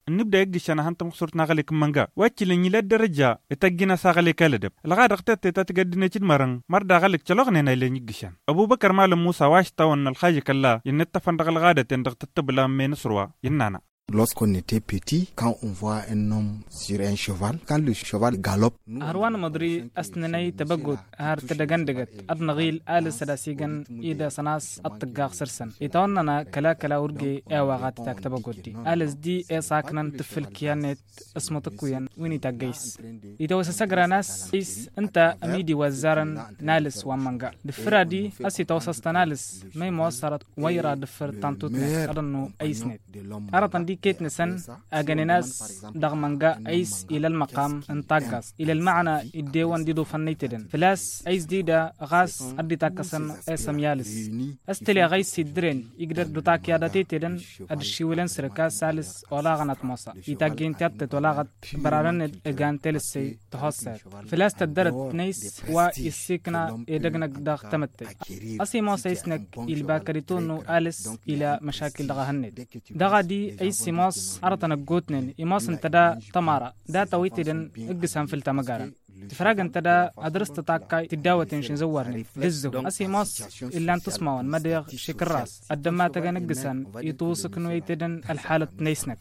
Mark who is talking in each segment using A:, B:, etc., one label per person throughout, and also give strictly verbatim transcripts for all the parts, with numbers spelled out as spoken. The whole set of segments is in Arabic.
A: نبدا يقشنا هانت مخسرت نغلك منغا واتشل نيلا درجه تجينا ساغلي كالدب الغاد اختت تتقدنا تشد مرن مردا غلك تشلوغنا نايل نيقشان ابو بكر مال موسى واش تاون الخاجه كلا ينتفن دغل غاده تندغ تتبلا من سروا ينانا.
B: Lorsqu'on était petit, quand on voit un homme sur un cheval, quand le cheval galope,
C: هروان مدري أسنني تبجد هار تدجندجت أدنغيل آل سداسيجن إذا سناس التجاق سرسن يتوننا كلا كلا ورجي أواغات تاك تبجدي آلس دي إيه ساكنن تفل كيانت اسمه تكوين ويني تجيس إذا وسسجر ناس إيس أنت أميدي وزارن نالس ومانجا دفرادي أسي توسست نالس ما موصلت ويرا دفر تانتوتنا أرنو أيسنت أرتن دي كيت نسن أجنناس دغمانجا أيس إلى المقام انتاجس إلى المعنى الديوان ديدو فنيتدن فلاس أيس ديدا غاس أدي تاكسن اسم يالس استلي غيس يدرين يقدر دوتاك يادتيتدن أدشيولن سركا سالس ولاغنات موسى يتاجين تابت ولاغت برارن الجان تلسي تحصل فلاس تدرت نيس ويسيكنا يدغنك داغ تمت أسي موسى يسنك الباكريتونو آلس إلى مشاكل دغهند دغا دي أيس ماس أرتنا جوتنين إماس انتدا تمارا دا تويتدن اقسم في التمجارن تفرق انتدا أدرست تاكاي تداوة تنشن زورني لزو أسي ماس إلا أن تسمعون مديغ شكراس الدما تغن اقسم يتوسك نويتدن الحالة نيسنك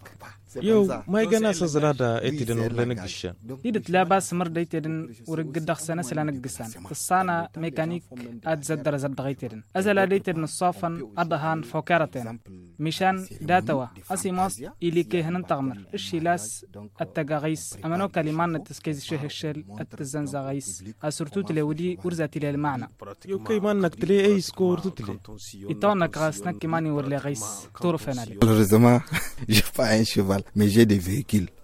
D: يو ما يجنا سزرادا ايتدن ورلنك دشان
C: يدت لاباس مرديتدن ورقدخ سنة سلانك قسان الصانة ميكانيك أدزدر زدغيتدن أزلا ديتدن الصافن أدهان فوكارتين مشان داتوا أسي ماس إلي كيهنن تغمر الشيلاس التقاغيس أمانو كلمان التسكيز شه الشل التزنزاغيس أسرتو تلودي ورزاتي للمعنى
D: يو كيمانك تلي اي سكور تتلي
C: يتونك غاسنك كيماني ورلي غيس كتور فنالي
B: Malheureusement, j'ai pas un cheval, mais j'ai des véhicules.